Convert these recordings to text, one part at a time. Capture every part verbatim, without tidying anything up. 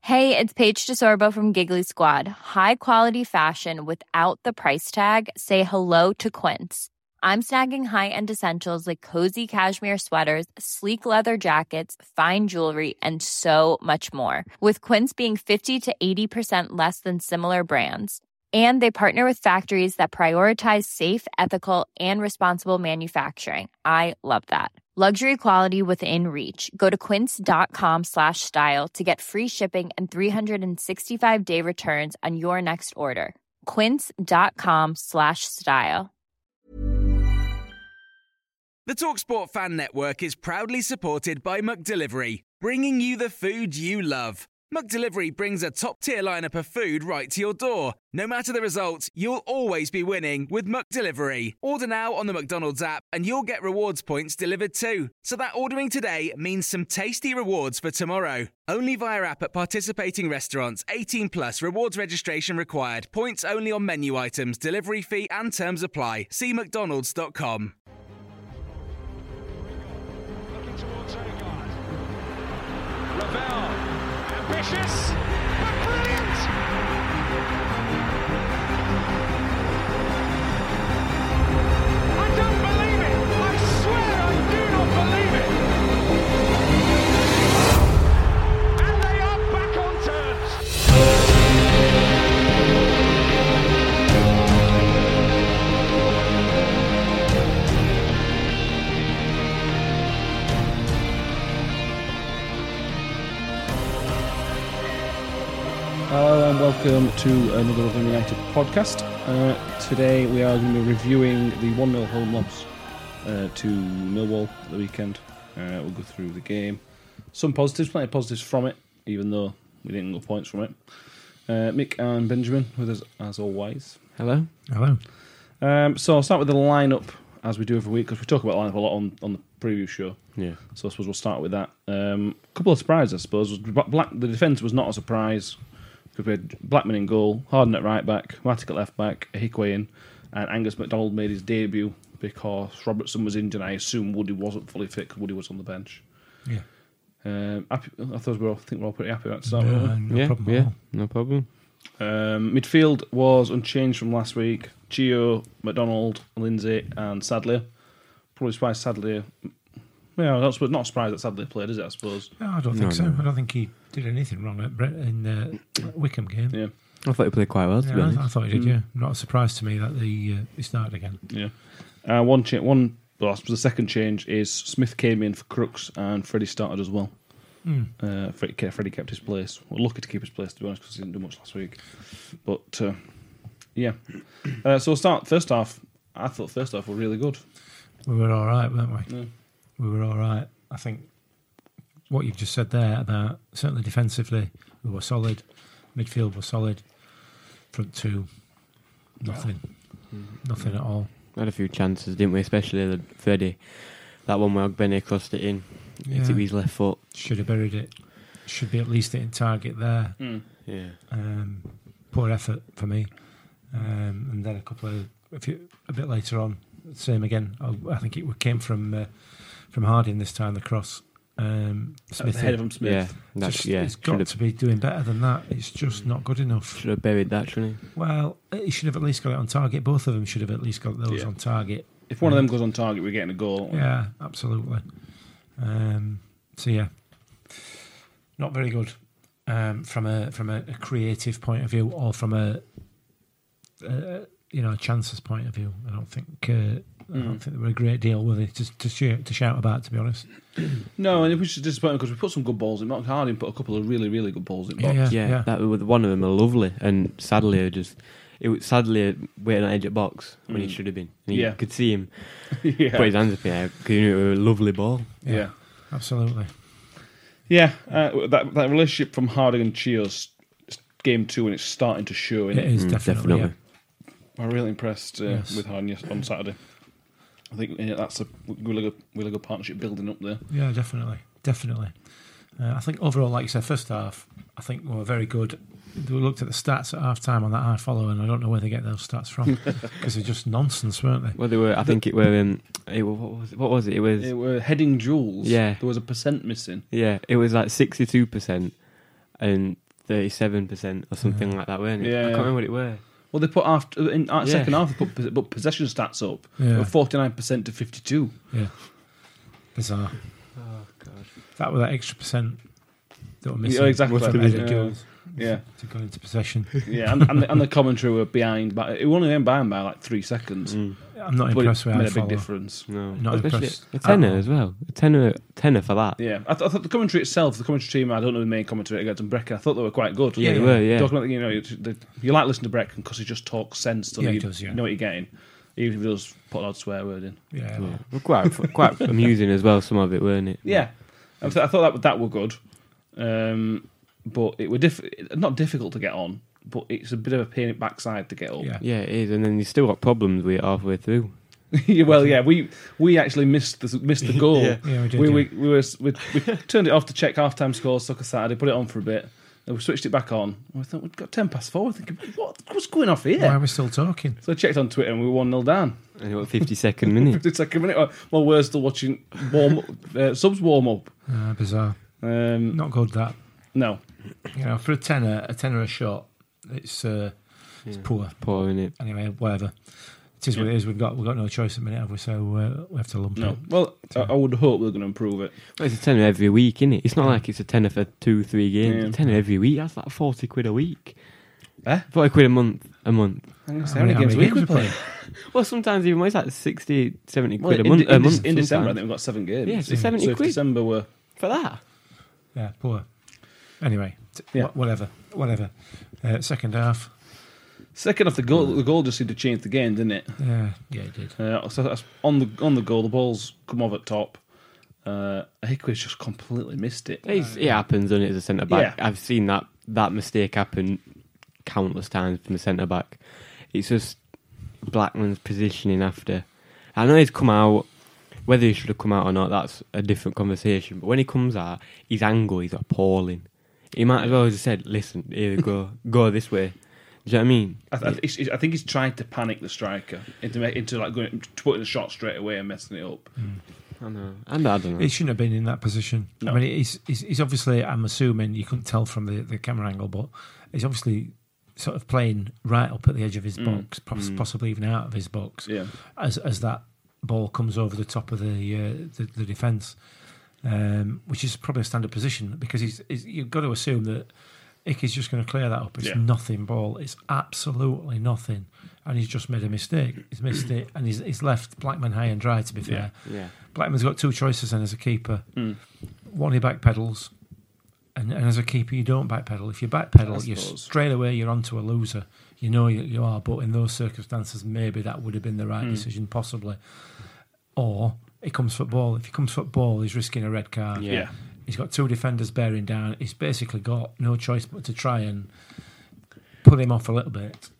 Hey, it's Paige DeSorbo from Giggly Squad. High quality fashion without the price tag. Say hello to Quince. I'm snagging high-end essentials like cozy cashmere sweaters, sleek leather jackets, fine jewelry, and so much more. With Quince being fifty to eighty percent less than similar brands. And they partner with factories that prioritize safe, ethical, and responsible manufacturing. I love that. Luxury quality within reach. Go to quince.com slash style to get free shipping and three sixty-five day returns on your next order. Quince.com slash style. The TalkSport Fan Network is proudly supported by McDelivery, bringing you the food you love. McDelivery brings a top-tier lineup of food right to your door. No matter the result, you'll always be winning with McDelivery. Order now on the McDonald's app and you'll get rewards points delivered too. So that ordering today means some tasty rewards for tomorrow. Only via app at participating restaurants. eighteen plus rewards registration required. Points only on menu items. Delivery fee and terms apply. See mcdonalds dot com. Looking towards Odegaard. Ravel. Ambitious, but brilliant! I don't believe it! I swear I do not believe it! And they are back on terms! Hello and welcome to another Rotherham United podcast. Uh, today we are going to be reviewing the one nil home loss uh, to Millwall at the weekend. Uh, we'll go through the game. Some positives, plenty of positives from it, even though we didn't get points from it. Uh, Mick and Benjamin with us as always. Hello. Hello. Um, so I'll start with the lineup as we do every week because we talk about lineup a lot on, on the preview show. Yeah. So I suppose we'll start with that. A um, couple of surprises, I suppose. Black, the defence was not a surprise. We had Blackman in goal, Harden at right back, Matic at left back, Hikwe in, and Angus MacDonald made his debut because Robertson was injured. I assume Woody wasn't fully fit because Woody was on the bench. Yeah. Um, happy, I thought we were all, I think we're all pretty happy with that start. No, weren't we? no yeah, problem yeah, at all. no problem. Um, midfield was unchanged from last week. Chio, McDonald, Lindsay, and Sadler. Probably surprised Sadler. Yeah, I suppose not surprised that Sadler played, is it? I suppose. No, I don't think No, so. no. I don't think he did anything wrong at Brett in the Wickham game. Yeah, I thought he played quite well, to Yeah, be I, honest. I thought he did. Mm. Yeah, not a surprise to me that he uh, he started again. yeah. Uh, one cha- one. Well, I suppose the second change is Smith came in for Crooks and Freddie started as well. Mm. Uh, Freddie, Freddie kept his place. We're lucky to keep his place, to be honest, because he didn't do much last week. But uh, yeah, uh, so we'll start first half. I thought first half were really good. We were all right, weren't we? Yeah. We were all right. I think what you've just said there about certainly defensively, we were solid. Midfield was solid. Front two, nothing, nothing at all. We had a few chances, didn't we? Especially the Freddie. That one where Benny crossed it in. Hit it Yeah. with his left foot. Should have buried it. Should be at least hitting target there. Mm. Yeah. Um, poor effort for me. Um, and then a couple of a, few, a bit later on, same again. I, I think it came from uh, from Harding this time. The cross, um, Smith. Ahead of him, Smith. Yeah. That's, Just, yeah. He's Should got have, to be doing better than that. It's just not good enough. should have buried that, shouldn't he? Well, he should have at least got it on target. Both of them should have at least got those Yeah. on target. If one of them goes on target, we're getting a goal. Yeah, absolutely. Um, so yeah, not very good um, from a from a, a creative point of view, or from a, a you know a chances point of view. I don't think uh, I don't Mm. think there were a great deal with it to to, shout, to shout about. To be honest, No, and it was just disappointing because we put some good balls in. Mark Harding put a couple of really, really good balls in. Yeah, box. yeah. Yeah. That was, one of them are lovely, and sadly, just it was sadly waiting on edge of box when he Mm. should have been. And you Yeah. could see him yeah. put his hands up in the air because he knew it was a lovely ball. yeah. absolutely. Yeah, uh, that that relationship from Harding and Chios game two, and it's starting to show. It Innit? is Mm, definitely. definitely. I'm really impressed uh, Yes. with Harding yes- on Saturday. I think yeah, that's a really good, really good partnership building up there. Yeah, yeah definitely, definitely. Uh, I think overall, like you said, first half, I think we were very good. We looked at the stats at half time on that I follow, and I don't know where they get those stats from because they're just nonsense, weren't they? Well, they were. I think it were. Um, it, wa- what was it? What was it? It was. It were heading duels. Yeah. There was a percent missing. Yeah, it was like sixty-two percent and thirty-seven percent or something like that, weren't it? Yeah, I can't yeah. remember what it were. Well, they put after in uh, Yeah. second half, they put, put possession stats up Yeah. forty-nine percent to fifty-two. Yeah. Bizarre. Oh god. That was that extra percent that were missing. Yeah, exactly. From Yeah. Eddie Jones Yeah, to go into possession. yeah, and, and, the, and the commentary were behind, but it only went behind by like three seconds. Mm. I'm not But impressed it with how made I a big follow. difference. No, Not especially impressed a at tenner all. as well. A tenner, tenner for that. Yeah, I, th- I thought the commentary itself, the commentary team, I don't know the main commentator, Gordon Brecken, I thought they were quite good. Yeah, they Yeah. were. Yeah, Talking about, you know, you, the, you like listening to Brecken because he just talks sense. So Yeah, he you, does, yeah. you know what you're getting, even if he does put an odd swear word in. Yeah. yeah. Well, quite quite amusing as well. Some of it, weren't it? Yeah, I, th- I thought that that were good, um, but it were diff- not difficult to get on, but it's a bit of a pain in the backside to get up. Yeah. Yeah, it is. And then you still got problems with it halfway through. Yeah, well, yeah, we we actually missed the missed the goal. Yeah. Yeah, we did. we, yeah. we we were we, we turned it off to check half time scores. Soccer Saturday, put it on for a bit. Then we switched it back on. And we thought we'd got ten past four. Thinking, what what's going off here? Why are we still talking? So I checked on Twitter and we were one nil down. And it was fifty-second minute. fifty-second minute. Well, we're still watching warm uh, subs warm up. Uh, bizarre. Um, Not good, that. no, You know, for a tenner, a tenner a shot, it's uh, it's Yeah. poor. Poor, innit? Anyway, whatever. It is what it is. We've got we've got no choice at the minute, have we? So uh, we have to lump no. it. Well, I, I would hope we're going to improve it. Well, it's a tenner every week, innit? It's not like it's a tenner for two, three games. Yeah. It's a tenner every week. That's like forty quid a week. Eh? Forty quid a month. A month. How many, How many games a week we play? Well, sometimes even more. It's like sixty, seventy Well, quid in, a month. in, a month in December, I sometimes. think we've got seven games. Yeah, so seventy so if quid. December were For that. Yeah, poor. Anyway, t- Yeah. wha- whatever, whatever. Uh, second half. second off the goal. The goal just seemed to change the game, didn't it? Yeah, yeah, it did. Uh, so that's on the on the goal, the ball's come off at top. Uh, Hickway's just completely missed it. It's, it happens, doesn't it, as a centre back? Yeah. I've seen that that mistake happen countless times from the centre back. It's just Blackman's positioning after. I know he's come out. Whether he should have come out or not, that's a different conversation. But when he comes out, his angle is appalling. He might as well have just said, "Listen, here we go, go this way." Do you know what I mean? I, th- I, th- it's- I think he's tried to panic the striker into ma- into like going to putting a shot straight away and messing it up. I know. And I don't know. He shouldn't have been in that position. No. I mean, he's, he's, he's obviously, I'm assuming, you couldn't tell from the, the camera angle, but he's obviously sort of playing right up at the edge of his Mm. box, poss- Mm. possibly even out of his box, Yeah, as as that ball comes over the top of the uh, the, the defence, um, which is probably a standard position because he's, he's you've got to assume that Icky's just going to clear that up. It's Yeah. nothing ball. It's absolutely nothing, and he's just made a mistake. He's missed it, and he's, he's left Blackman high and dry. To be fair, yeah. Blackman's got two choices then as a keeper. Mm. One, he backpedals, and, and as a keeper, you don't backpedal. If you I backpedal, you suppose. straight away you're onto a loser. You know you, you are, but in those circumstances, maybe that would have been the right Mm. decision, possibly. Or he comes football. If he comes football, he's risking a red card. Yeah. yeah. He's got two defenders bearing down. He's basically got no choice but to try and put him off a little bit,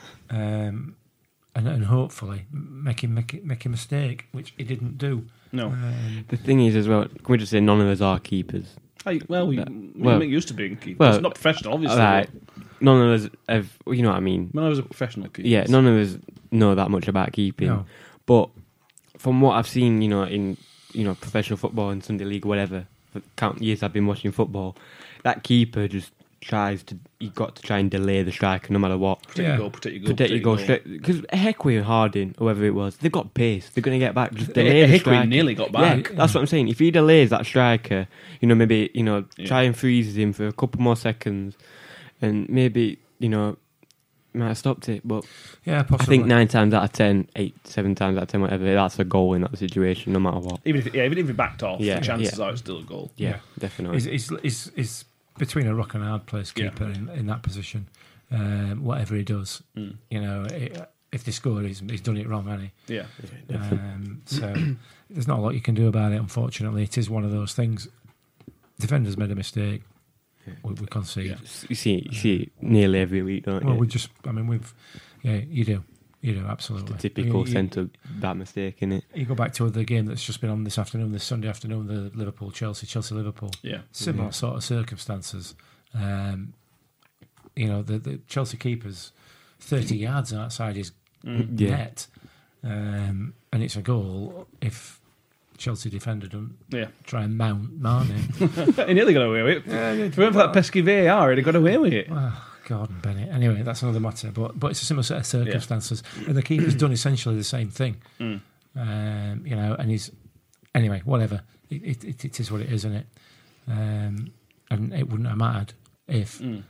um, and, and hopefully make him make, it, make a mistake, which he didn't do. No, Um, The thing is, as well, can we just say none of us are keepers? I, well, we, Uh, we well- make used to being keepers. well, It's not professional, obviously. Right. but None of us have, you know what I mean? When I was a professional keeper, Yeah, none of us know that much about keeping. no. But from what I've seen, you know, in you know professional football and Sunday League, whatever, for the count years I've been watching football, that keeper just tries to. You got to try and delay the striker no matter what. protect Yeah. your goal, protect your goal, Protect your goal straight because Heckway and Harding, whoever it was, they've got pace. They're going to get back. Just delay the Hickory striker. nearly got Yeah, back. that's what I'm saying. If he delays that striker, you know, maybe you know, Yeah. try and freeze him for a couple more seconds, and maybe you know, might have stopped it. But Yeah, I possibly. think nine times out of ten, eight, seven times out of ten, whatever, that's a goal in that situation, no matter what. Even if, yeah, even if he backed off, Yeah, the chances yeah. are it's still a goal. Yeah, Yeah. definitely. He's, he's, he's, he's between a rock and a hard place Yeah. keeper in, in that position. Um, whatever he does, Mm. you know, it, if they score, he's, he's done it wrong, hasn't Yeah, he? Um, so there's not a lot you can do about it, unfortunately. It is one of those things. Defenders made a mistake. We, we concede. Yeah. You see, you see it nearly every week, don't Well, you? we just, I mean, we've, yeah, you do. You do, absolutely. the typical you, you, centre that mistake, innit? you go back to the game that's just been on this afternoon, this Sunday afternoon, the Liverpool-Chelsea, Chelsea-Liverpool. yeah. Similar Yeah. sort of circumstances. Um, you know, the, the Chelsea keeper's thirty yards outside his Mm. Yeah. net, um, and it's a goal if Chelsea defender don't Yeah. try and mount Mane. He nearly got away with it. If it weren't for that pesky V A R, he'd have got away with it. Oh, Gordon Bennett. Anyway, that's another matter. But but it's a similar set of circumstances. And the keeper's done essentially the same thing. Mm. Um, you know, and he's... Anyway, whatever. It, it, it, it is what it is, isn't it? Um, and it wouldn't have mattered if Mm.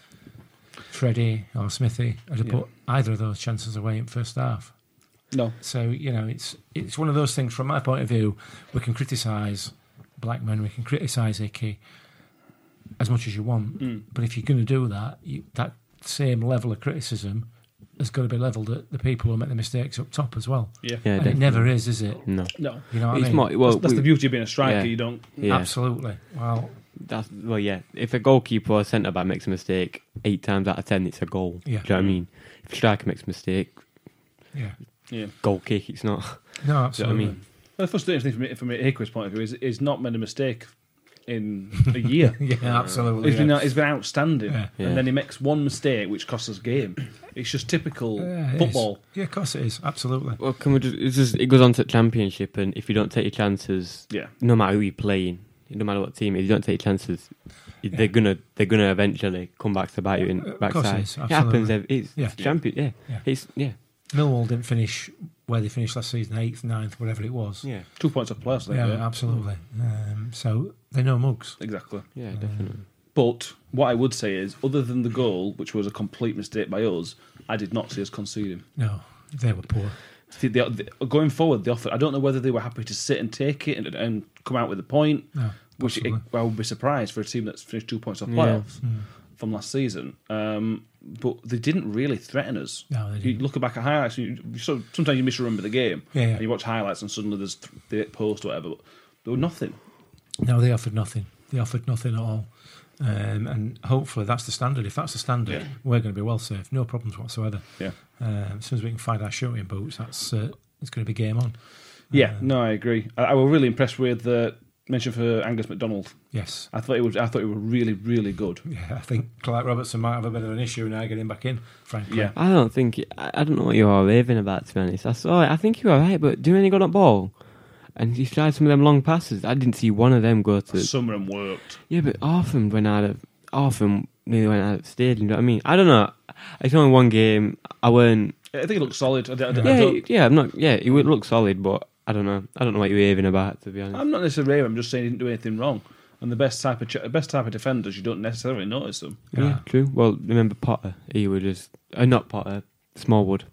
Freddie or Smithy had Yeah. put either of those chances away in first half. No. So, you know, it's it's one of those things, from my point of view, we can criticise Blackman, we can criticise Hickey as much as you want, Mm. but if you're going to do that, you, that same level of criticism has got to be levelled at the people who make the mistakes up top as well. Yeah. Yeah, and definitely. it never is, is it? No. No. You know what It's I mean? more, well, that's that's we- the beauty of being a striker. yeah. You don't. Yeah. Absolutely. Well, That's, well, yeah. If a goalkeeper or centre back makes a mistake, eight times out of ten, it's a goal. Yeah. Do you know what I mean? If a striker makes a mistake, yeah. Yeah. goal kick, it's not. No, Do you know what I absolutely. mean? Well, the frustrating thing from, me- from Hickory's point of view is is not made a mistake in a year. Yeah, absolutely. He's been yeah. he's been outstanding, Yeah. Yeah. and then he makes one mistake which costs us game. It's just typical Yeah, it football. is. Yeah, of course it is. Absolutely. Well, can we just, it's just, it goes on to championship, and if you don't take your chances, Yeah, no matter who you're playing, no matter what team, if you don't take your chances, Yeah. they're gonna they're gonna eventually come back to bite you in Uh, of course it backside. is, It happens. absolutely. ev- It's Yeah. it's champion. Yeah. Yeah. It's yeah. Millwall didn't finish where they finished last season, eighth, ninth, whatever it was. Yeah. two points off playoffs. I think, Yeah, yeah. absolutely. Um, so they're no mugs. exactly. Yeah, definitely. But what I would say is, other than the goal, which was a complete mistake by us, I did not see us conceding. No, they were poor. See, the, the, going forward, the offer. I don't know whether they were happy to sit and take it and, and come out with a point. No, Which it, possibly. I would be surprised for a team that's finished two points off Yeah. playoffs Mm. from last season. Um, but they didn't really threaten us. No, they You didn't. look back at highlights, and you, you sort of, sometimes you misremember the game. Yeah, yeah. And you watch highlights, and suddenly there's th- the post or whatever. But there was nothing. No, they offered nothing. They offered nothing at all. Um, and hopefully that's the standard. If that's the standard, Yeah. we're going to be well safe. No problems whatsoever. Yeah. Um, as soon as we can find our shooting boots, that's uh, it's going to be game on. Yeah, Uh, no, I agree. I, I was really impressed with the mention for Angus MacDonald. Yes. I thought it was. I thought it was really, really good. Yeah, I think Clark Robertson might have a bit of an issue now getting back in, frankly. Yeah. I don't think I, I don't know what you are raving about. To be honest, I saw it. I think you were right, but do any got that ball? And he tried some of them long passes. I didn't see one of them go to. Some of them worked. Yeah, but half of them went out of. Half of them nearly went out of the stadium. You know what I mean? I don't know. It's only one game. I weren't. I think it looked solid. I, I, I Yeah, don't, yeah. I'm not. Yeah, it would look solid, but I don't know. I don't know what you're raving about. To be honest. I'm not necessarily raving. I'm just saying he didn't do anything wrong. And the best type of ch- best type of defenders, you don't necessarily notice them. Yeah, Yeah. true. Well, remember Potter? He was just uh, not Potter. Smallwood.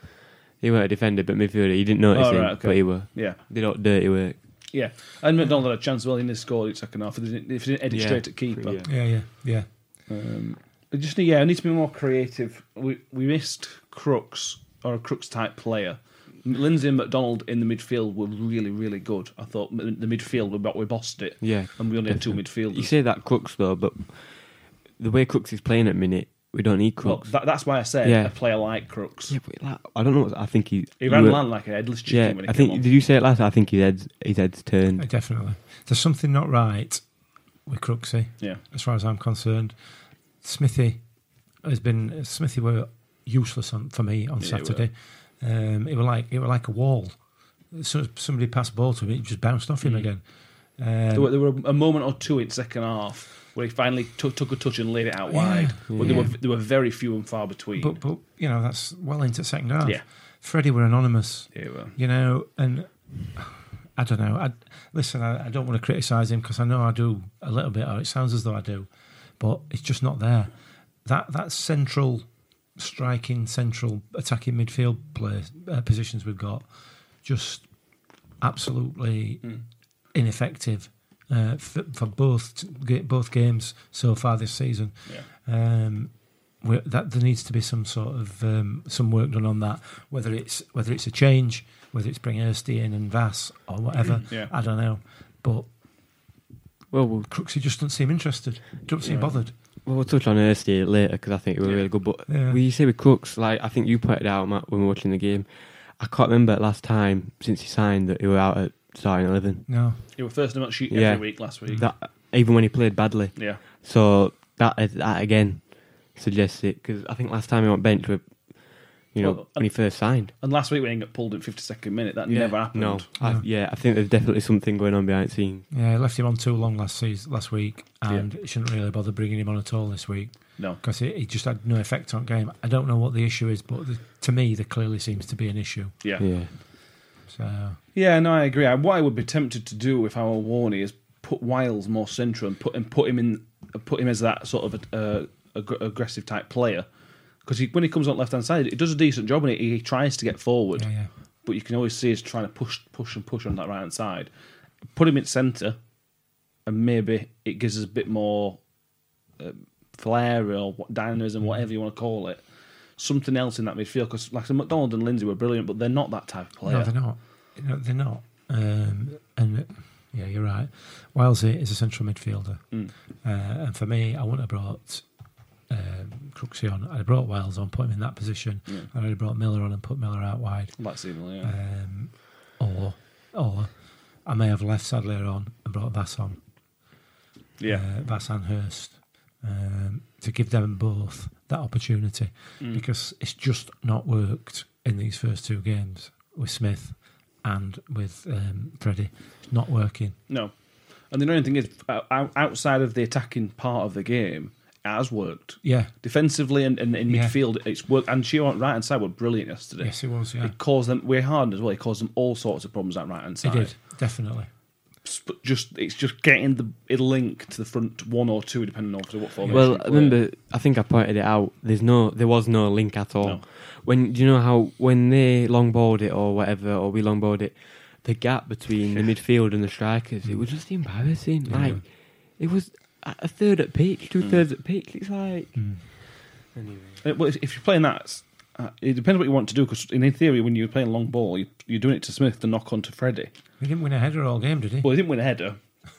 He weren't a defender, but midfielder. You didn't notice Oh, him, right, okay. but he were. Yeah, Did all dirty work. yeah. And McDonald had a chance well in his score in the second half. If he didn't, if he didn't head it Yeah. straight at keeper. Yeah. Yeah, yeah, yeah. Um, I just need, yeah, I need to be more creative. We we missed Crooks or a Crooks type player. Lindsay and McDonald in the midfield were really, really good. I thought m- the midfield we we bossed it, Yeah. and we only had two midfielders. You say that Crooks though, but the way Crooks is playing at the minute, we don't need well, Crooks. that, that's why I said Yeah. a player like Crooks. yeah, but like, I don't know. What, I think he. He ran you were- land like a headless chicken Yeah, when he I came think. on. Did you say it last? I think his head's his head's Uh, turned. Definitely. There's something not right with Crooksy, Yeah, as far as I'm concerned. Smithy has been Smithy were useless on, for me on Yeah, Saturday. Um, it were like it were like a wall. As soon as somebody passed the ball to him, it just bounced off him Mm. again. Um, there, were, there were a moment or two in second half where he finally took took a touch and laid it out wide. But there Yeah. were there were very few and far between. but but you know that's well into second half. Yeah. Freddie were anonymous. yeah, well, You know, and I don't know. I, listen, I, I don't want to criticise him because I know I do a little bit, or it sounds as though I do, but it's just not there. That that central striking, central attacking midfield play uh, positions we've got, just absolutely Mm. ineffective uh, for, for both both games so far this season. yeah. Um, where that there needs to be some sort of um, some work done on that. Whether it's whether it's a change, whether it's bringing Ersty in and Vass or whatever, Yeah. I don't know. But Well, we'll, Crooksy just doesn't seem interested. Don't seem Yeah. bothered. well, we'll touch on Ersty later because I think it was Yeah. really good. But Yeah. when you say with Crooks, like I think you pointed out Matt, when we were watching the game, I can't remember last time since he signed that he was out at starting eleven. No, He was first in the sheet Yeah. every week last week. That even when he played badly. yeah, So that that again suggests it because I think last time he went bench with You know, Well, when he first signed. And last week when he got pulled in fifty-second minute, that never happened. No, I, No. yeah, I think there's definitely something going on behind the scenes. Yeah, I left him on too long last season, last week, and Yeah. it shouldn't really bother bringing him on at all this week No. because it, it just had no effect on game. I don't know what the issue is, but the, to me, there clearly seems to be an issue. Yeah. Yeah. So Yeah, no, I agree. I, what I would be tempted to do if I were Warney is put Wiles more central and put and put him in, put him as that sort of a, uh, ag- aggressive type player. Because when he comes on left hand side, he does a decent job and he, he tries to get forward. yeah, yeah. But you can always see us trying to push, push, and push on that right hand side. Put him in centre, and maybe it gives us a bit more uh, flair or what- dynamism, whatever you want to call it. Something else in that midfield. Because like I said, McDonald and Lindsay were brilliant, but they're not that type of player. No, they're not. No, they're not. Um, and yeah, you're right. Wilesy is a central midfielder, Mm. uh, and for me, I wouldn't have brought um, Crooksy on. I'd have brought Wiles on, put him in that position. Yeah. I'd have brought Miller on and put Miller out wide. That's similar, yeah. Um, or, or I may have left Sadler on and brought Bass on. yeah. uh, Bass and Hurst, um, to give them both that opportunity Mm. because it's just not worked in these first two games with Smith and with um, Freddie. It's not working. No. And the only thing is, o- outside of the attacking part of the game, it has worked. Yeah, Defensively and, and in Yeah. midfield, it's worked. And Chio on right hand side were brilliant yesterday. yes, it was. Yeah, It caused them, we're hard as well, it caused them all sorts of problems at right hand it side. did definitely. But just it's just getting the it link to the front one or two, depending on what formation. Well, you I play. remember, I think I pointed it out. There's no, there was no link at all. No. When do you know how when they long balled it or whatever, or we long balled it, the gap between the midfield and the strikers, it was just embarrassing. Yeah. Like it was a a third at pitch, two thirds at pitch. It's like Mm. anyway. Uh, well, if you're playing that, uh, it depends what you want to do. Because in theory, when you're playing long ball, you, you're doing it to Smith to knock on to Freddie. He didn't win a header all game, did he? Well, he didn't win a header.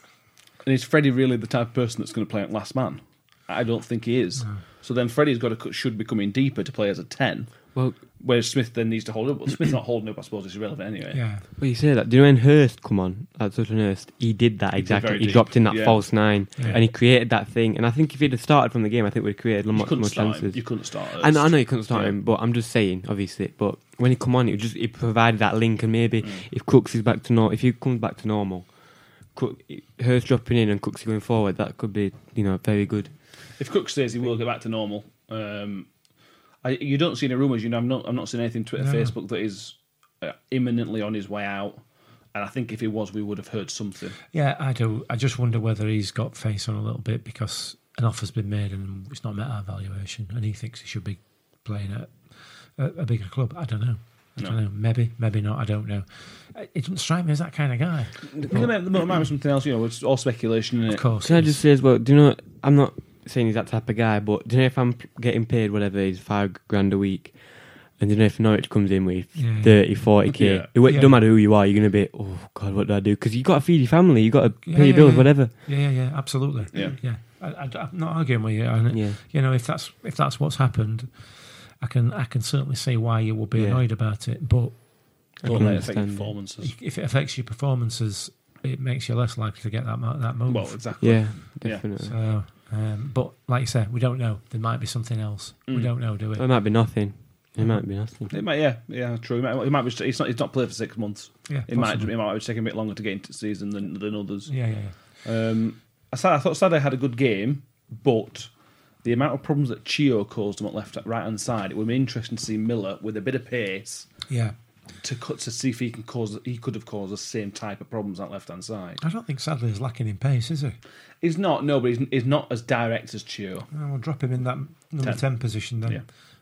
And is Freddie really the type of person that's going to play at last man? I don't think he is. So then Freddie's got to should be coming deeper to play as a ten. Well, Whereas Smith then needs to hold up. But Smith's not holding up, I suppose, it's irrelevant anyway. Yeah, well, you say that. Do you know when Hurst come on at Sutton Hurst? He did that He did exactly. very He deep. dropped in that Yeah. false nine, Yeah. and he created that thing. And I think if he'd have started from the game, I think we'd created You much couldn't more start him. chances. You couldn't start I know, I know you couldn't start Yeah. him, but I'm just saying, obviously. But when he come on, it just it provided that link, and maybe Mm. if Cooks is back to normal, if he comes back to normal, Cook, Hurst dropping in and Cooks going forward, that could be, you know, very good. If Cook stays, he will get back to normal. Um, I, you don't see any rumours. You know, I'm not. I'm not seeing anything Twitter, No. Facebook that is uh, imminently on his way out. And I think if he was, we would have heard something. yeah, I do. I just wonder whether he's got face on a little bit because an offer's been made and it's not met our valuation, and he thinks he should be playing at a, a bigger club. I don't know. I No. don't know. Maybe, maybe not. I don't know. It doesn't strike me as that kind of guy. There might, there might be something else. You know, it's all speculation. Isn't Of it? course. Can I it just is. say as well? Do you know? I'm not saying he's that type of guy, but do you know if I'm p- getting paid whatever it is, five grand a week, and do you know if Norwich comes in with Yeah. thirty, forty k, Yeah. it, Yeah. don't matter who you are, you're gonna be, oh god, what do I do? Because you got to feed your family, you got to Yeah, pay your yeah, bills, yeah. whatever. Yeah, yeah, yeah, absolutely. Yeah. yeah. I, I, I'm not arguing with you. And, Yeah. You know, if that's if that's what's happened, I can I can certainly see why you will be Yeah. annoyed about it. But I Don't can let it affect your understand. performances. if it affects your performances, it makes you less likely to get that mo- that move. Well, exactly. Yeah, definitely. So, um, but like you said, we don't know. There might be something else. We Mm. don't know, do we? It might be nothing. It might be nothing. It might, yeah, yeah, true. It might, it might be. It's not. It's not played for six months. yeah, It might. possibly. It might be taking a bit longer to get into the season than than others. Yeah, yeah, yeah. Um, I, said, I thought Saturday had a good game, but the amount of problems that Chio caused him at left, right hand side, it would be interesting to see Miller with a bit of pace Yeah. to cut to see if he can cause. He could have caused the same type of problems on left hand side. I don't think Sadler is lacking in pace, is he? He's not. No, but he's, he's not as direct as Chio. Oh, we'll drop him in that number Ten. ten, position then, Yeah.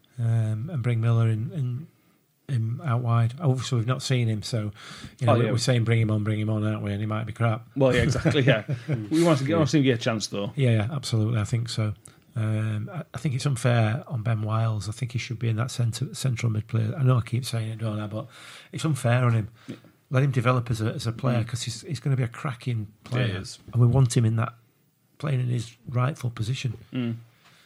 um, and bring Miller in, in, in out wide. Obviously, we've not seen him, so you know Oh, yeah. we're saying bring him on, bring him on, aren't we? And he might be crap. Well, yeah, exactly. Yeah, we want to get. I want to see him get a chance though. Yeah, yeah, absolutely. I think so. Um, I, I think it's unfair on Ben Wiles. I think he should be in that centre, central mid player. I know I keep saying it, don't I? But it's unfair on him. Let him develop as a as a player because he's he's going to be a cracking player, he is. and we want him in that playing in his rightful position. Mm.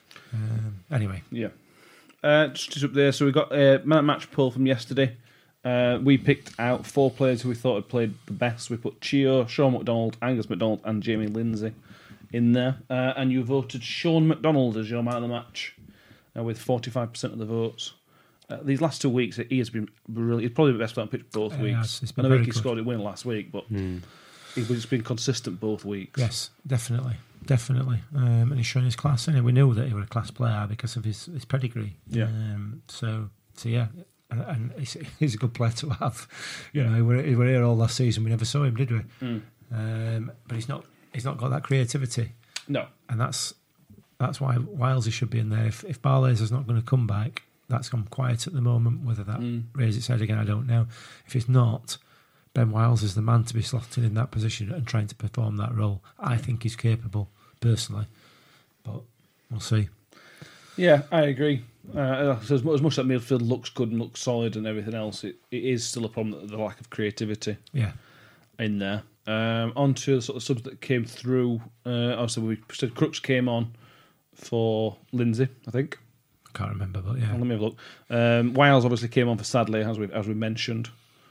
Um, anyway, Yeah. Uh, just, just up there. So we got a man at match poll from yesterday. Uh, we picked out four players who we thought had played the best. We put Chio, Sean McDonald, Angus McDonald, and Jamie Lindsay in there. Uh, and you voted Sean McDonald as your man of the match uh, with forty-five percent of the votes. uh, these last two weeks, he has been really. He's probably the best player on pitch both Yeah, weeks. it's I been know very he good. scored a win last week, but Mm. he's just been consistent both weeks. Yes, definitely, definitely. Um, and he's showing his class. And we knew that he was a class player because of his, his pedigree. Yeah. Um, so, so yeah, and, and he's, he's a good player to have. You know, he were, he were here all last season. We never saw him, did we? Mm. Um, but he's not. He's not got that creativity, No. and that's that's why Wilesy should be in there. If, if Barlaser is not going to come back, that's gone quiet at the moment. Whether that Mm. raises its head again, I don't know. If it's not, Ben Wiles is the man to be slotted in that position and trying to perform that role. I think he's capable, personally, but we'll see. Yeah, I agree. Uh, so as, much, as much as that midfield looks good and looks solid and everything else, it, it is still a problem that the lack of creativity Yeah, in there. Um, on to the sort of subs that came through. Uh, obviously, we said Crooks came on for Lindsay, I think. I can't remember, but yeah, Let me have a look. Um, Wiles obviously came on for Sadley, as we as we mentioned.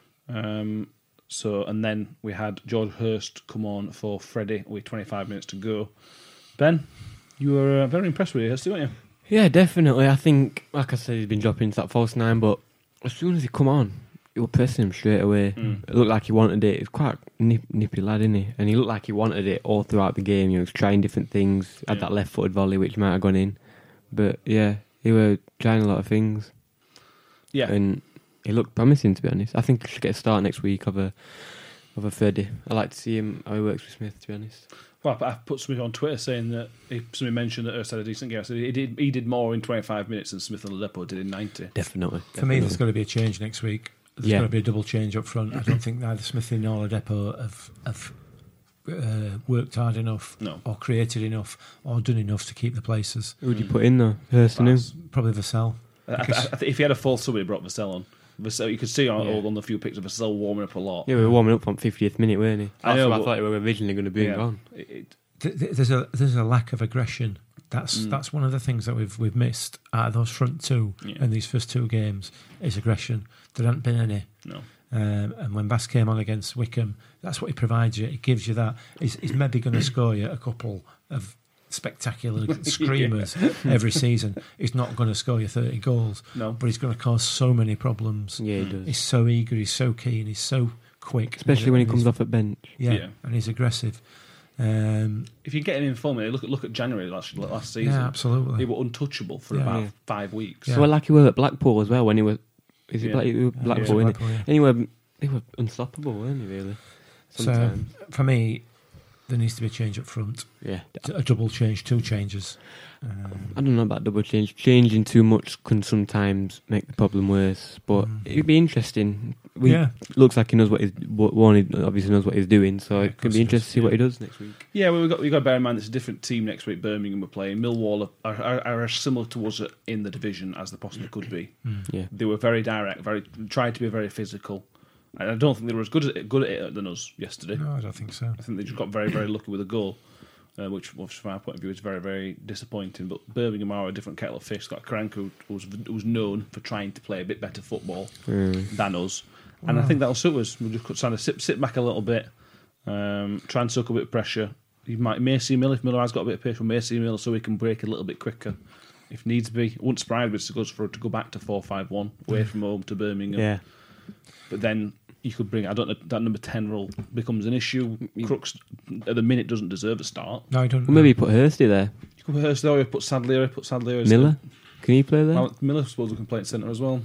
Um, so and then we had George Hurst come on for Freddie with twenty-five minutes to go. Ben, you were uh, very impressed with Hurst, weren't you? Yeah, definitely. I think, like I said, he's been dropping into that false nine, but as soon as he come on, you were pressing him straight away. Mm. It looked like he wanted it. He's quite a nip, nippy lad, isn't he? And he looked like he wanted it all throughout the game. You know, he was trying different things. Had Yeah. that left-footed volley, which might have gone in. But yeah, he were trying a lot of things. Yeah. And he looked promising, to be honest. I think he should get a start next week of a of a Freddie. I like to see him how he works with Smith, to be honest. Well, I put something on Twitter saying that he, somebody mentioned that Hurst had a decent game. I said he did he did more in twenty-five minutes than Smith and Lepo did in ninety. Definitely. for me, there's got to be a change next week. There's Yeah. got to be a double change up front. I don't think neither Smithy nor Depot have, have uh, worked hard enough, No. or created enough, or done enough to keep the places. Who would you put in though? Hurst and who? That's- Probably Vassell. I, I, I think if he had a full sub, he brought Vassell on. Vassell, you could see on, Yeah. all on the few pictures of Vassell warming up a lot. Yeah, we were warming up on fiftieth minute, weren't he? I That's know, what I but- thought he were originally going to be Yeah. on. It- it- Th- th- There's a there's a lack of aggression. That's Mm. that's one of the things that we've we've missed out of those front two Yeah. in these first two games is aggression. There hasn't been any. no. Um, and when Bass came on against Wickham, that's what he provides you. He gives you that. He's, he's maybe going to score you a couple of spectacular screamers every season. He's not going to score you thirty goals, No. but he's going to cause so many problems. Yeah, he does. He's so eager, he's so keen, he's so quick. Especially when he And comes he's- off at bench. Yeah, Yeah. and he's aggressive. Um, If you get him in form, look at look at January last last season. yeah, absolutely. They were untouchable for Yeah. about Yeah. five weeks. Yeah. So like he were at Blackpool as well when he was. Is he Yeah. Black, he was Yeah, Blackpool? yeah, innit? Blackpool, yeah. And he were, they were unstoppable, weren't they? Really. Sometimes. So for me, there needs to be a change up front, yeah. a double change, two changes. Um, I don't know about double change. Changing too much can sometimes make the problem worse. But Mm. it'd be interesting. We, Yeah. Looks like he knows what he's what, one. He obviously knows what he's doing. So Yeah, it of could course be he interesting to see does, what he does next week. Yeah, well, we've got, we've got to bear in mind it's a different team next week. Birmingham are playing. Millwall are, are, are as similar to us in the division as they possibly could be. Yeah. They were very direct, very tried to be very physical. And I don't think they were as good at it, good at it than us yesterday. no, I don't think so. I think they just got very, very lucky with a goal, uh, which, obviously, from our point of view, is very, very disappointing. But Birmingham are a different kettle of fish. Got Karanka, who was, who was known for trying to play a bit better football Mm. than us. And I think that'll suit us. We'll just trying to sit, sit back a little bit, um, try and soak a bit of pressure. You might may see Miller, if Miller has got a bit of pace, we may see Miller so he can break a little bit quicker if needs be. It wouldn't surprise me to go for to go back to four five one away from home to Birmingham. Yeah. But then you could bring, I don't know, that number ten role becomes an issue. Crooks at the minute doesn't deserve a start. No, I don't. Well, maybe put Hursty there. You could put Hurst there, or put Sadler, or put Sadler. as Miller. Can he play there? Well, Miller, I suppose, we can play at centre as well.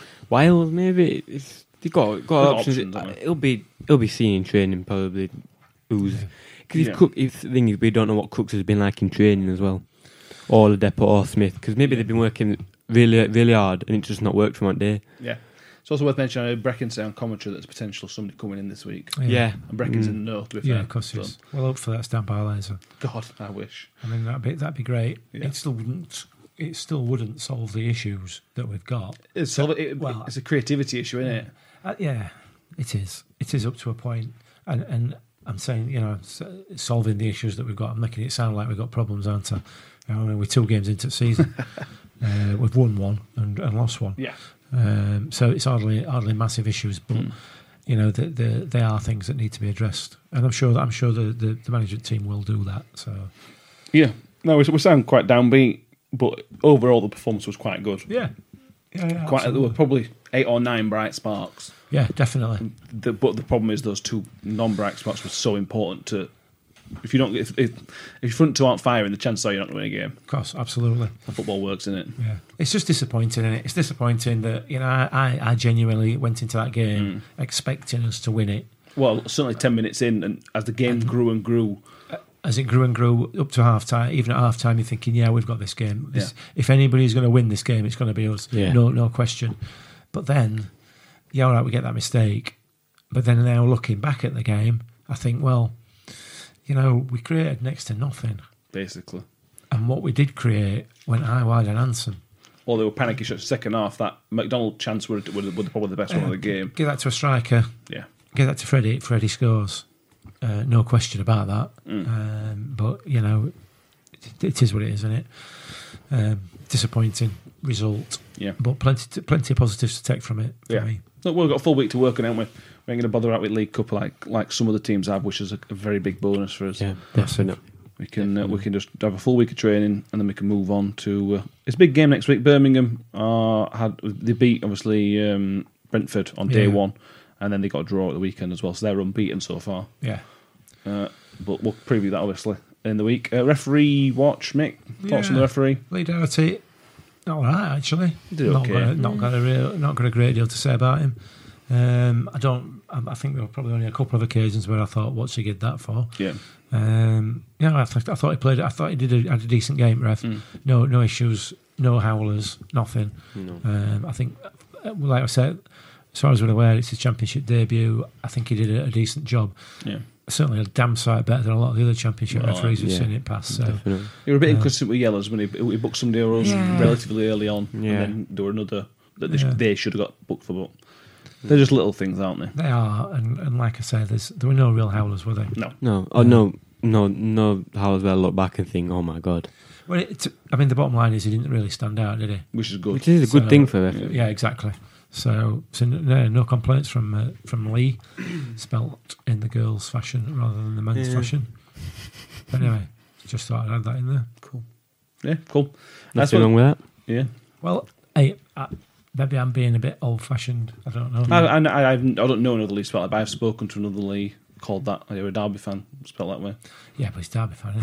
Wild, maybe. It's, they got got Got options. options, haven't they? It'll be it'll be seen in training probably. Who's because Yeah. if Cook, if the thing is we don't know what Cooks has been like in training as well, or the Depot or Smith, because maybe they've been working really really hard and it's just not worked from that day. Yeah. It's also worth mentioning, I heard Breckin say on commentary that there's potential somebody coming in this week. Yeah, And Breckin's Mm. in the know, to be fair. Yeah, of course So, it is. Well, hopefully that's down by laser. God, I wish. I mean, that'd be that'd be great. Yeah. It still wouldn't. It still wouldn't solve the issues that we've got. It's, so, it, well- it's a creativity issue, isn't it? Uh, yeah, it is. It is up to a point, and and I'm saying, you know, s- solving the issues that we've got. I'm making it sound like we've got problems, aren't I? You know, I mean, we're two games into the season. uh, we've won one and, and lost one. Yeah. Um, so it's hardly hardly massive issues, but Mm. you know, the, the, they are things that need to be addressed, and I'm sure that I'm sure the, the, the management team will do that. So Yeah. No, we, we sound quite downbeat, but overall the performance was quite good. yeah, Yeah, yeah, Quite, there were probably eight or nine bright sparks. yeah, definitely. The, but the problem is those two non-bright sparks were so important to. If you don't, if if, if your front two aren't firing, the chances are you're not going to win a game. Of course, absolutely. Football works, isn't it? Yeah, it's just disappointing, isn't it? It's disappointing that you know I, I, I genuinely went into that game Mm. expecting us to win it. Well, certainly ten minutes in, and as the game grew and grew, As it grew and grew up to half time, even at half time, you're thinking, yeah, we've got this game. This, if anybody's going to win this game, it's going to be us. Yeah. No, no question. But then, yeah, all right, we get that mistake. But then now looking back at the game, I think, well, you know, we created next to nothing. basically. And what we did create went high, wide and handsome. Well, they were panicky shots. Second half, that McDonald chance were, were, were probably the best one of the game. Give that to a striker. Yeah. Give that to Freddie. Freddie scores. Uh, no question about that. Mm. Um, but, you know, it, it is what it is, isn't it? Um, disappointing result. Yeah. But plenty to, plenty of positives to take from it for Yeah. me. Look, we've got a full week to work on, haven't we? We ain't going to bother out with League Cup like like some other teams have, which is a, a very big bonus for us. Yeah, definitely. We can uh, we can just have a full week of training and then we can move on to uh, it's a big game next week. Birmingham uh, had they beat obviously um, Brentford on day Yeah. one, and then they got a draw at the weekend as well, so they're unbeaten so far. Yeah. Uh, but we'll preview that obviously in the week. Uh, referee watch, Mick. Thoughts Yeah. on the referee? Lee Doherty, all right, actually. Did not okay. got a, not got a real, not got a great deal to say about him. Um, I don't. I, I think there were probably only a couple of occasions where I thought, "What's he get that for?" Yeah. Um, yeah, I, th- I thought he played. I thought he did a, had a decent game, ref. Mm. No, no issues, no howlers, nothing. No. Um, I think, uh, like I said, as far as we're aware, it's his championship debut. I think he did a, a decent job. Yeah. Certainly a damn sight better than a lot of the other championship Well, referees we've yeah. seen it past. So. Definitely. He was a bit Uh, inconsistent with yellows when he, he booked somebody else Yeah. relatively early on, Yeah. and then there were another that they, Yeah. sh- they should have got booked for. But they're just little things, aren't they? They are, and, and like I said, there's, there were no real howlers, were there? No. No, oh no, no, no. How as well look back and think, oh my god, Well, it, I mean, the bottom line is he didn't really stand out, did he? Which is good. which is a good So- thing for referee. Yeah, exactly. So, so no, no complaints from uh, from Lee, spelt in the girls' fashion rather than the men's Yeah. fashion. But anyway, just thought I'd add that in there. Cool. Yeah, cool. That's Nothing what, wrong with that. yeah. Well, hey, I, maybe I'm being a bit old-fashioned. I don't know. I, I, I, I don't know another Lee spelled like, but I've spoken to another Lee called that. You're a Derby fan, spelled that way. Yeah, but it's Derby fan.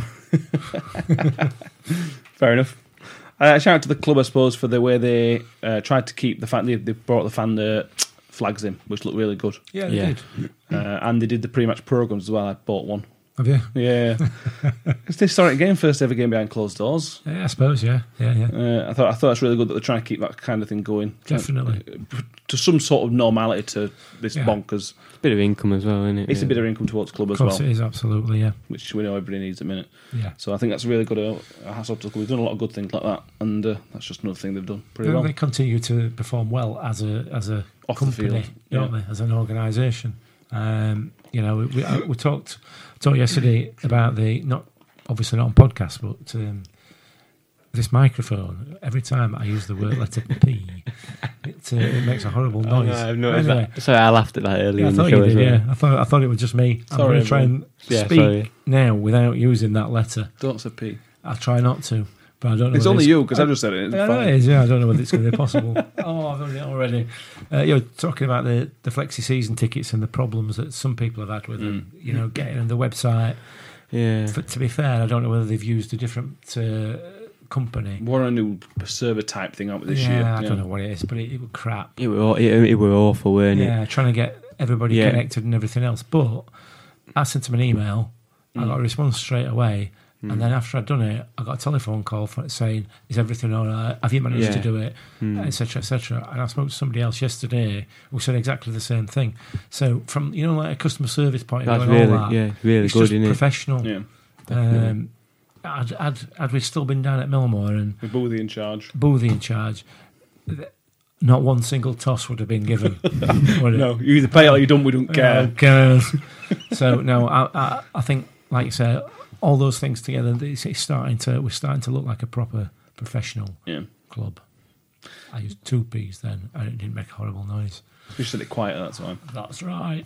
Isn't it? Fair enough. Uh, shout out to the club, I suppose, for the way they uh, tried to keep the fan. They, they brought the fan uh, flags in, which looked really good. Yeah, they Yeah. did. Uh, and they did the pre-match programs as well. I bought one. Have you? Yeah, it's a historic game, first ever game behind closed doors. Yeah, I suppose. Yeah, yeah, yeah. Uh, I thought I thought it's really good that they're trying to keep that kind of thing going. Definitely. Uh, to some sort of normality to this Yeah. bonkers. It's a bit of income as well, isn't it? It's a Yeah. bit of income towards the club Of as course well, it is. Absolutely. Yeah, which we know everybody needs at the minute. yeah. So I think that's really good. Uh, hats off to the club. We've done a lot of good things like that, and uh, that's just another thing they've done pretty They, well. they continue to perform well as a as a Off the company, field, don't yeah. they? As an organisation. Um, you know, we, we, uh, we talked talked yesterday about the not obviously not on podcast, but um, this microphone. Every time I use the word letter P, it, uh, it makes a horrible Oh, noise. no, I've noticed Anyway, that. Sorry, I laughed at that earlier yeah, I in the thought show you as did. well. Yeah, I thought I thought it was just me. I'm Sorry, going to try and everyone. Yeah, speak sorry. now without using that letter. Don't say P. I'll try not to, but I don't know. It's whether only you because I just said it. It's Yeah, I know fine. it is, yeah, I don't know whether it's going to be possible. Oh, I've done it already. Uh, you're talking about the, the flexi season tickets and the problems that some people have had with them. You know, getting on the website. Yeah. But to be fair, I don't know whether they've used a different uh, company. We're on a new server type thing out with this yeah, year. I don't know what it is, but it, it was crap. It were, aw- it, it were awful, weren't it? Yeah, trying to get everybody Yeah. connected and everything else. But I sent them an email. I got a response straight away. And then after I'd done it, I got a telephone call for it saying, "Is everything all right? Have you managed Yeah. to do it?" Mm. Etc. Etc. And I spoke to somebody else yesterday who said exactly the same thing. So from you know like a customer service point of That's view and really, all that, yeah, really it's good, just isn't it? professional. Yeah, Um, had, had, had we still been down at Millmore and with Boothie in charge. Boothie in charge, th- not one single toss would have been given. would it? No, you either pay or you don't. We don't Who care. cares? So no, I, I, I think, like you say, all those things together, it's, it's starting to we're starting to look like a proper professional Yeah, club. I used two P's then, and it didn't make a horrible noise. we said it quieter. That's why. That's right.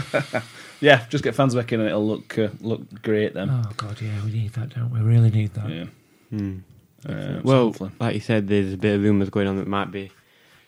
Yeah, just get fans back in and it'll look uh, look great then. Oh God, yeah, we need that, don't we? We really need that. Yeah. Mm. Uh, so Well, hopefully. like you said, there's a bit of rumours going on that might be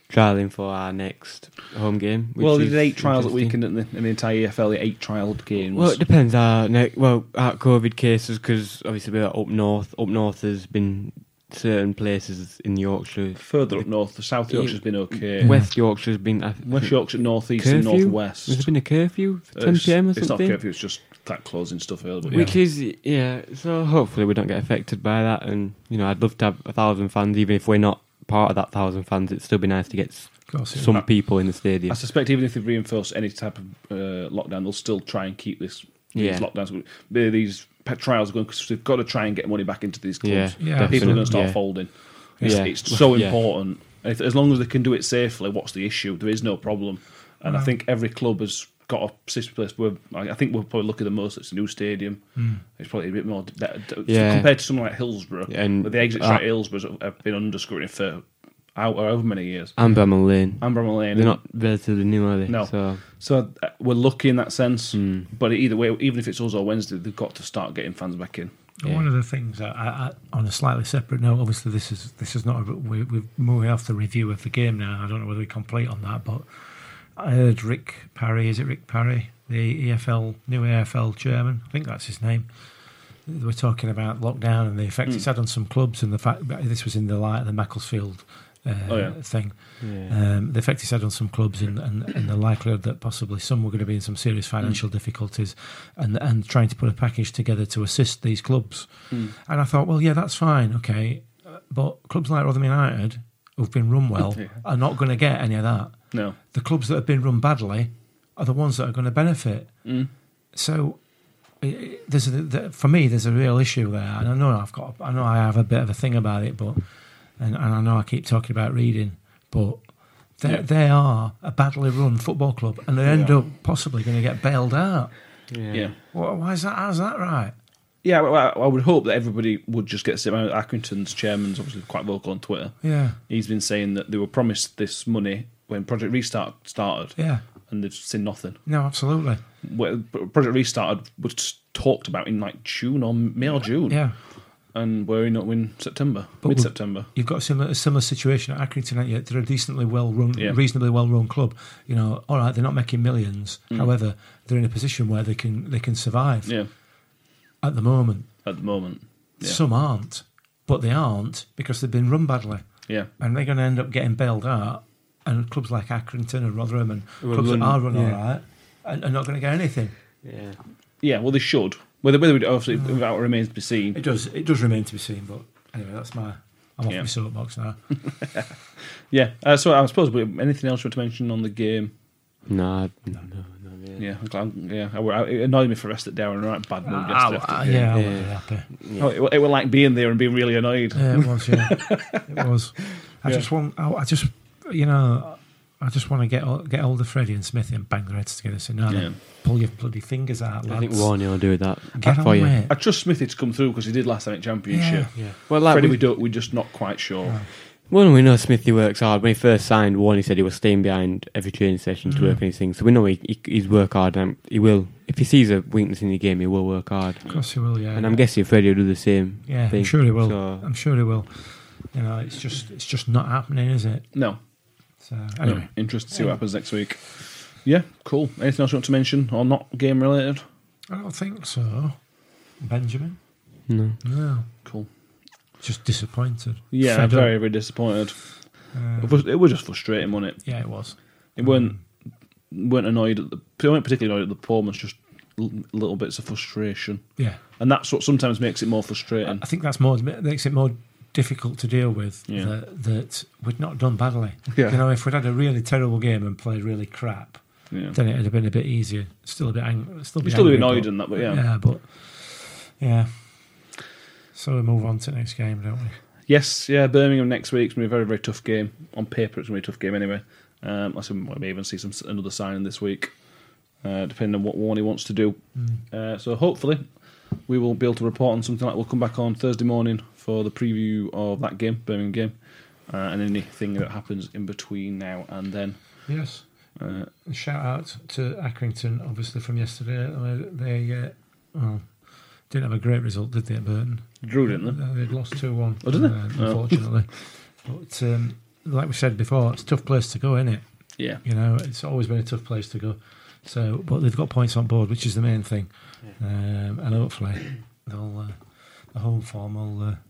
trialling for our next home game. which Well, they is did eight trials at interesting. weekend in the, in the entire E F L. Eight trialled games. Well, it depends. Our ne- well, our COVID cases, because obviously we're up north. Up north has been certain places in Yorkshire. Further up north, the South Yorkshire's been okay. West Yorkshire's been. I th- West Yorkshire, North East, and curfew? North West. Has there been a curfew? Uh, ten p.m. or it's, something. It's not curfew. It's just that closing stuff early. But Which yeah. is, yeah, so hopefully we don't get affected by that. And, you know, I'd love to have a thousand fans, even if we're not part of that thousand fans. It'd still be nice to get s- Of course, yeah. some people in the stadium. I suspect even if they reinforce any type of uh, lockdown, they'll still try and keep this these Yeah. lockdowns. These pet trials are going because they've got to try and get money back into these clubs. Yeah, Yeah, People are going to definitely, start yeah. folding. It's, Yeah. it's so Yeah. important. If, as long as they can do it safely, what's the issue? There is no problem. And I think every club has got a system place where I I think we're probably looking the most. It's a new stadium. It's probably a bit more d- d- Yeah. compared to something like Hillsborough, And- where the exit uh, straight Hillsborough have been under scrutiny for how, however many years. And Bramall Lane. And Bramall Lane. They're not relatively new, are they? No. So, So uh, we're lucky in that sense. Mm. But either way, even if it's us or Wednesday, they've got to start getting fans back in. And One of the things, I, I, on a slightly separate note, obviously this is this is not. A, we, we're moving off the review of the game now. I don't know whether we complete on that, but I heard Rick Parry. Is it Rick Parry, the E F L new E F L chairman? I think that's his name. We're talking about lockdown and the effect it's had on some clubs, and the fact that this was in the light of the Macclesfield uh, Oh, yeah. thing. yeah. Um, the effect it's had on some clubs, and, and, and the likelihood that possibly some were going to be in some serious financial difficulties, and and trying to put a package together to assist these clubs. And I thought, well, yeah, that's fine, okay, uh, but clubs like Rotherham United, who've been run well, Yeah. are not going to get any of that. No. The clubs that have been run badly are the ones that are going to benefit. So. i- i- There's a, the, for me, there's a real issue there, and I know I've got, I know I have a bit of a thing about it, but and, and I know I keep talking about Reading, but they, Yeah. they are a badly run football club, and they end Yeah. up possibly going to get bailed out. yeah. Yeah. Why, why is that? How's that right? Yeah, well, I I would hope that everybody would just get the same. Accrington's chairman's obviously quite vocal on Twitter. Yeah, He's been saying that they were promised this money when Project Restart started, yeah, and they've seen nothing. no, absolutely, Well, Project Restarted was talked about in like June or May or June, yeah. and we're in, in September, But mid September. You've got a similar, a similar situation at Accrington, aren't you? They're a decently well run, Yeah. reasonably well run club. You know, all right, they're not making millions. Mm. However, they're in a position where they can they can survive Yeah, at the moment. at the moment. Yeah, Some aren't, but they aren't because they've been run badly. yeah, And they're going to end up getting bailed out. And clubs like Accrington and Rotherham and Well, clubs run- that are run yeah. all right are, are not going to get anything. yeah. yeah. Well, they should. Whether whether we obviously that remains to be seen. It does it does remain to be seen, but anyway, that's my I'm off Yeah. my soapbox now. Yeah. Uh, so I suppose. But anything else you want to mention on the game? No, no, no, no, really. Yeah, I'm glad, yeah. I, I, it annoyed me for rest at Down in a right bad mood Ah, yesterday. ah, after the game. yeah, I Yeah. wasn't happy. Yeah. Oh, it, it was like being there and being really annoyed. Yeah, it was. Yeah, it was. I Yeah. just want. I, I just, you know, I just want to get o- get hold of Freddie and Smithy and bang their heads together. and Say, no, Yeah. no, pull your bloody fingers out, lads. I think Warney will do that Get for on you. with I it. trust Smithy to come through because he did last time at Championship. Yeah. Yeah. Well, like Freddie, we, we don't. We're just not quite sure. well, we know Smithy works hard. When he first signed, Warney said he was staying behind every training session to Mm. work on his things. So we know he, he, he's work hard, and he will. If he sees a weakness in the game, he will work hard. Of course he will. Yeah, And I'm guessing Freddie will do the same. yeah, thing. I'm sure he will. So, I'm sure he will. You know, it's just it's just not happening, is it? No. So anyway, No. Interested to see what happens next week. Yeah, cool. Anything else you want to mention or not game related? I don't think so. Benjamin, no. no, Cool. just disappointed. Yeah, Fed up. very, very disappointed. Uh, It was, it was just frustrating, wasn't it? yeah, it was. It weren't weren't annoyed at the. They weren't particularly annoyed at the performance. Just l- little bits of frustration, Yeah, and that's what sometimes makes it more frustrating. I think that's more makes it more difficult to deal with. Yeah. That, that we'd not done badly. Yeah. You know, if we'd had a really terrible game and played really crap, Yeah, then it'd have been a bit easier. Still a bit angry. Still, be you're still angry, annoyed but- in that, but yeah. yeah, but yeah. So we move on to the next game, don't we? Yes, yeah. Birmingham next week is going to be a very, very tough game. On paper, it's going to be a tough game anyway. Um, I think we may even see some another signing this week, uh, depending on what Warney wants to do. Uh, so hopefully, we will be able to report on something like. We'll come back on Thursday morning for the preview of that game, Birmingham game, uh, and anything that happens in between now and then. Yes. Uh, Shout out to Accrington, obviously from yesterday. Uh, They uh, well, didn't have a great result, did they, at Burton? Drew, didn't they? Uh, They'd lost two one. Oh, did they? Uh, Oh. unfortunately, but um, like we said before, it's a tough place to go, isn't it? Yeah. You know, it's always been a tough place to go. So, but they've got points on board, which is the main thing. Yeah. Um, and hopefully, they'll uh, the home form will uh,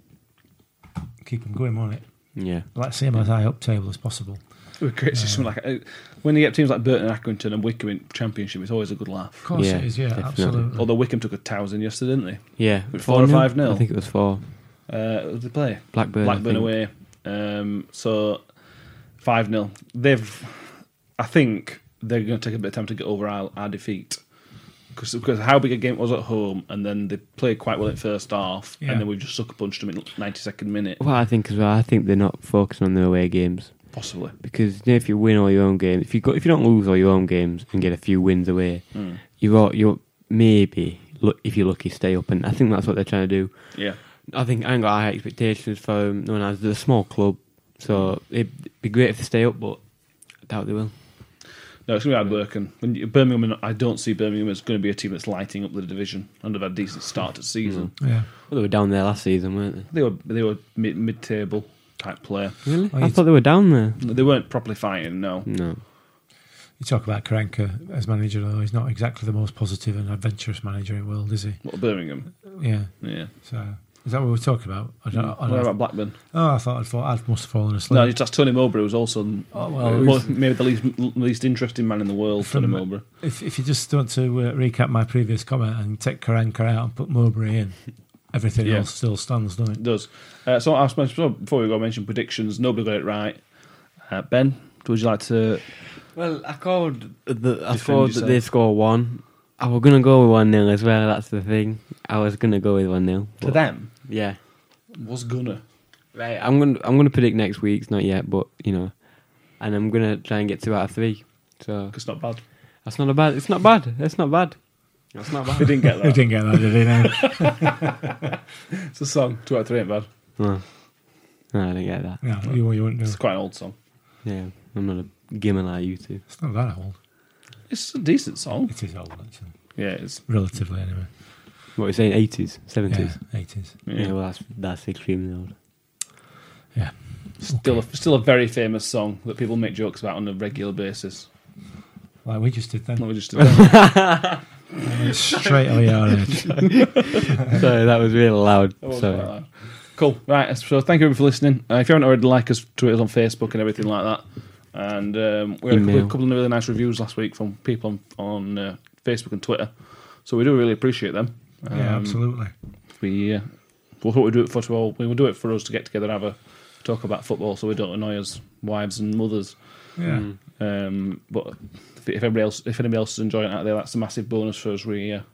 keep them going, won't it? Yeah. Let's see them as high up table as possible. It would create something like uh, when you get teams like Burton and Accrington and Wickham in Championship, it's always a good laugh. Of course, Yeah, it is. Yeah, definitely. absolutely. Although Wickham took a thousand yesterday, didn't they? Yeah. Four or five nil. I think it was four. Uh, who did they play? Blackburn. Blackburn away. Um, so five nil. They've, I think they're going to take a bit of time to get over our, our defeat because because how big a game it was at home, and then they played quite well in first half, Yeah. and then we've just sucker punched them in ninety-second minute. Well, I think as well. I think they're not focusing on their away games Possibly. because you know, if you win all your own games, if you got if you don't lose all your own games and get a few wins away, Mm. you got you maybe look if you're lucky stay up, and I think that's what they're trying to do. Yeah. I think I ain't got high expectations for them. No one has. They're a small club, so it'd be great if they stay up, but I doubt they will. No, it's going to be hard work. And when you, Birmingham, I don't see Birmingham as going to be a team that's lighting up the division. And they've had a decent start to the season. Yeah. Well, they were down there last season, weren't they? They were they were mid mid table type player. Really? Oh, I you thought they were down there. They weren't properly fighting. No. No. You talk about Karanka as manager, though. He's not exactly the most positive and adventurous manager in the world, is he? What, Birmingham? Yeah. Yeah. So, is that what we're talking about? I don't, I What don't about Blackburn? Oh, I thought I'd thought I must have fallen asleep. No, that's Tony Mowbray, who's also Oh, well, uh, it was- maybe the least least interesting man in the world. From- Tony Mowbray. If if you just want to uh, recap my previous comment and take Karanka out and put Mowbray in, everything Yeah. else still stands, doesn't it? It does. Uh, so I suppose before we go, I mention predictions. Nobody got it right. Uh, Ben, would you like to? Well, I called the. I Defend thought yourself. that they score one. I was gonna go with one nil as well. That's the thing. I was gonna go with one nil To them? Yeah. Was gonna. Right. I'm gonna. I'm gonna predict next week's. Not yet, but you know, and I'm gonna try and get two out of three. So It's not bad. that's not a bad. It's not bad. It's not bad. That's not They bad. didn't get He that. didn't get that, did he? No, It's a song. Two out of three ain't bad. No. No, I didn't get that. no you, you wouldn't do. It's quite an old song. Yeah, I'm not a gimmer like you two. It's not that old. It's a decent song. It is old, actually. Yeah, it's. Relatively, anyway. What are you saying? Eighties, seventies. Yeah, eighties. Yeah. Yeah. Well, that's that's extremely old. Yeah. Still, a, still a very famous song that people make jokes about on a regular basis. Like we just did then. Let me just. Uh, straight away our age. Sorry, that was really loud. That was Sorry. quite loud. Cool. Right. So thank you everyone for listening. Uh, if you haven't already, like us, tweet us on Facebook and everything like that. And um, we had a couple, Email. a couple of really nice reviews last week from people on, on uh, Facebook and Twitter. So we do really appreciate them. Um, Yeah, absolutely. We uh, what we do it for. Well, we will do it for us to get together, and have a talk about football, so we don't annoy us wives and mothers. Yeah. Um, but if, if everybody else, if anybody else is enjoying it out there, that's a massive bonus for us. We uh,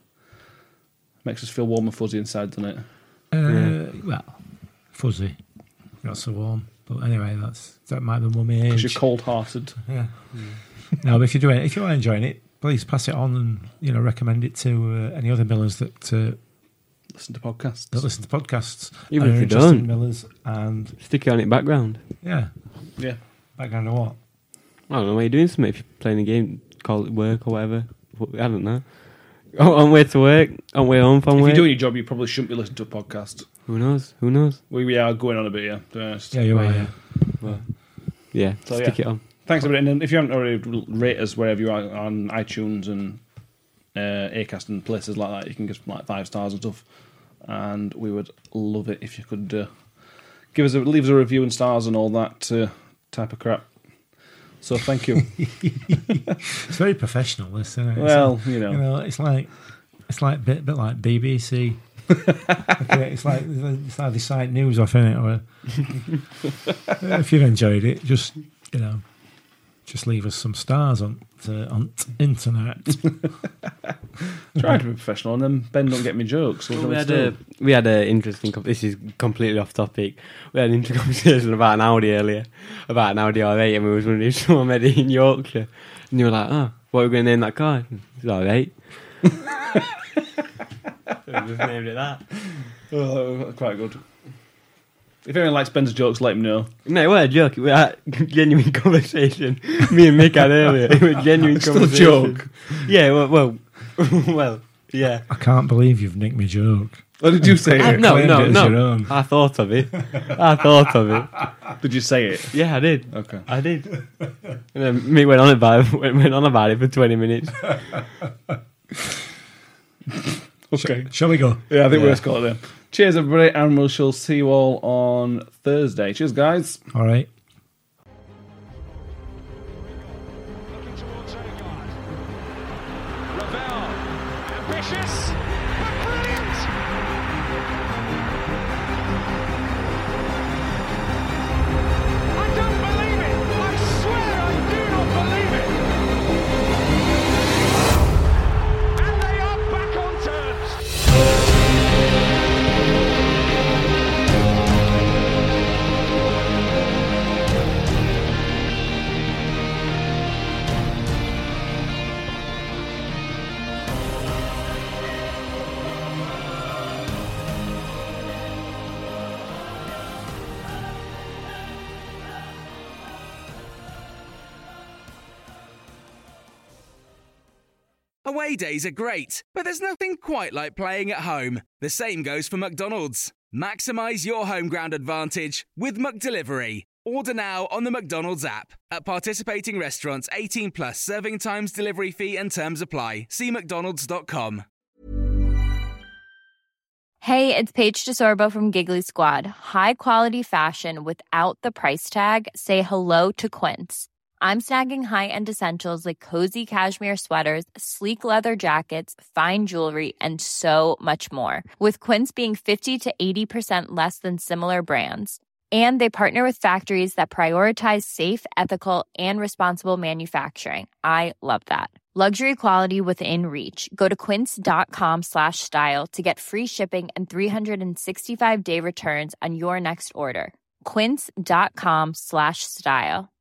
makes us feel warm and fuzzy inside, doesn't it? Uh, well, fuzzy. Not so warm. But anyway, that's that might be mummy Because age. you're cold-hearted. Yeah. No, but if you're doing it, if you are enjoying it, please pass it on and you know recommend it to uh, any other millers that uh, Listen to podcasts. that listen to podcasts. Even and if are you interested don't. in millers, and Stick it on it background. yeah, Yeah. background of what? I don't know why you're doing something. If you're playing a game, call it work or whatever. I don't know. Oh, on way to work, on way home from If work. you're doing your job, you probably shouldn't be listening to a podcast. Who knows? Who knows? We, we are going on a bit, yeah. To be honest. Yeah, you are. Oh, Yeah. Well, yeah, So, stick yeah. it on. Thanks, everybody. And if you haven't already, rate us wherever you are on iTunes and uh, Acast and places like that. You can give us like five stars and stuff. And we would love it if you could uh, give us a leave us a review and stars and all that uh, type of crap. So thank you. It's very professional, this, isn't it? It's Well, like, you know. you know, it's like it's like bit bit like B B C. Okay, it's like it's like they cite news off in it. Or if you've enjoyed it, just you know, just leave us some stars on the, on t- internet. Try to be professional, and then Ben don't get me jokes. So Well, we we had a we had an interesting. Com- this is completely off topic. We had an interesting conversation about an Audi earlier, about an Audi R eight, and we was wondering if someone made it in Yorkshire, and you were like, "Oh, what are we going to name that car?" It's R eight. So we just named it that. oh, quite good. If anyone likes Ben's jokes, let him know. No, what a joke. We had a genuine conversation. Me and Mick had earlier. It was a genuine Still a conversation. joke. Yeah, well, well, well, Yeah. I can't believe you've nicked my joke. What did you say? Uh, it? no, claimed no, it as no. your own. I thought of it. I thought of it. Did you say it? Yeah, I did. Okay. I did. And then me went on about it, went on about it for twenty minutes. Okay. Shall we go? Yeah, I think Yeah. we're scored then. Cheers, everybody, and we shall see you all on Thursday. Cheers, guys. All right. Looking towards Odegaard. Ravel. Ambitious. But brilliant. I don't believe it. I swear I do not believe it. And they are back on terms. Away days are great, but there's nothing quite like playing at home. The same goes for McDonald's. Maximise your home ground advantage with McDelivery. Order now on the McDonald's app. At participating restaurants, eighteen plus serving times, delivery fee and terms apply. See mcdonalds dot com. Hey, it's Paige DeSorbo from Giggly Squad. High quality fashion without the price tag. Say hello to Quince. I'm snagging high-end essentials like cozy cashmere sweaters, sleek leather jackets, fine jewelry, and so much more. With Quince being fifty to eighty percent less than similar brands. And they partner with factories that prioritize safe, ethical, and responsible manufacturing. I love that. Luxury quality within reach. Go to quince.com slash style to get free shipping and three sixty-five day returns on your next order. Quince.com slash style.